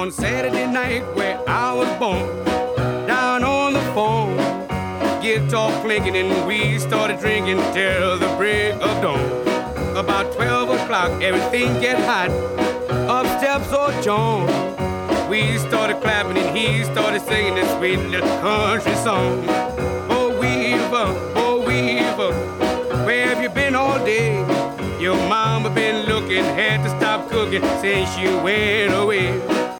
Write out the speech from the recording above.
on Saturday night where I was born. Down on the phone, guitar clinking and we started drinking till the break of dawn. About 12 o'clock, everything get hot. Up steps old John. We started clapping and he started singing this sweet little country song. Oh Weaver, where have you been all day? Your mama been looking, had to stop cooking since you went away.